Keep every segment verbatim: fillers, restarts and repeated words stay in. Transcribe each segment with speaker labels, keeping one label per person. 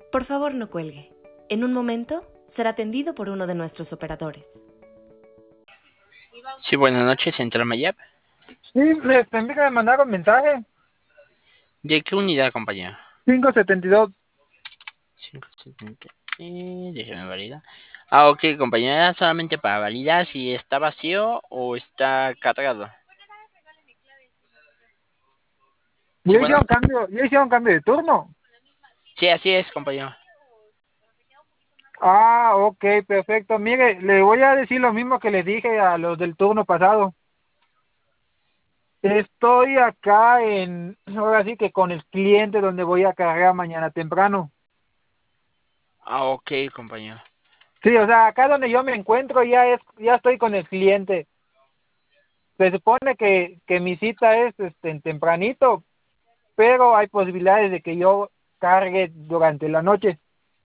Speaker 1: Por favor, no cuelgue. En un momento será atendido por uno de nuestros operadores.
Speaker 2: Sí, buenas noches, Central Mayab.
Speaker 3: Sí, les tendré que mandar un mensaje.
Speaker 2: ¿De qué unidad, compañero?
Speaker 3: quinientos setenta y dos.
Speaker 2: quinientos setenta. Eh, déjeme validar. Ah, ok, compañero. Era solamente para validar si está vacío o está cargado. Sí,
Speaker 3: Ya
Speaker 2: bueno.
Speaker 3: hicieron cambio, ya hicieron cambio de turno.
Speaker 2: Sí, así es, compañero.
Speaker 3: Ah, ok, perfecto. Mire, le voy a decir lo mismo que les dije a los del turno pasado. Estoy acá en, ahora sí que con el cliente donde voy a cargar mañana temprano.
Speaker 2: Ah, ok, compañero.
Speaker 3: Sí, o sea, acá donde yo me encuentro ya es, ya estoy con el cliente. Se supone que, que mi cita es este, en tempranito, pero hay posibilidades de que yo cargue durante la noche.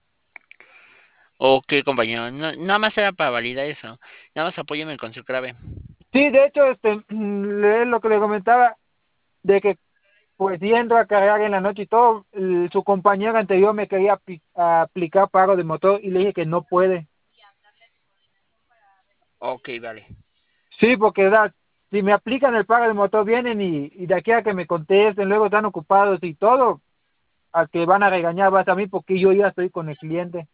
Speaker 2: Ok, compañero. No, nada más era para validar eso. Nada más apóyeme con su clave.
Speaker 3: Sí, de hecho, este, mm, es lo que le comentaba, de que pues sí entro a cargar en la noche y todo. El- su compañero anterior me quería apli- aplicar pago de motor y le dije que no puede.
Speaker 2: Ok, vale.
Speaker 3: Sí, porque da, si me aplican el pago de motor vienen y, y de aquí a que me contesten, luego están ocupados y todo, a que van a regañar vas a mí porque yo ya estoy con el cliente.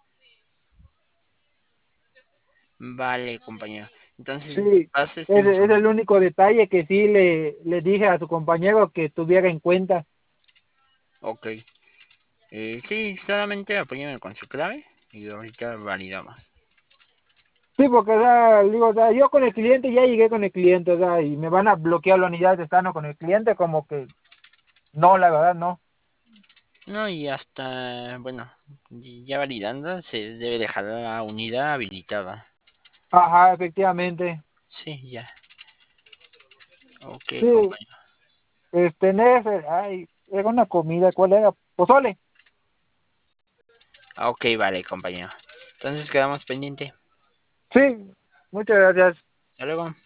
Speaker 2: Vale, compañero. Entonces,
Speaker 3: Sí,
Speaker 2: pase este
Speaker 3: ese es
Speaker 2: informe.
Speaker 3: el único detalle que sí le, le dije a su compañero que tuviera en cuenta.
Speaker 2: Ok. Eh, sí, solamente apóyeme con su clave y ahorita validamos.
Speaker 3: Sí, porque o sea, digo, o sea, yo con el cliente ya llegué con el cliente, o sea, y me van a bloquear la unidad de estando con el cliente, como que no, la verdad no.
Speaker 2: No, y hasta, bueno, ya validando, se debe dejar la unidad habilitada.
Speaker 3: Ajá, efectivamente.
Speaker 2: Sí, ya. Ok,
Speaker 3: Sí,
Speaker 2: compañero.
Speaker 3: este, en ese, ay, era una comida, ¿cuál era? Pozole.
Speaker 2: Ah, ok, vale, compañero. Entonces quedamos pendiente.
Speaker 3: Sí, muchas gracias.
Speaker 2: Hasta luego.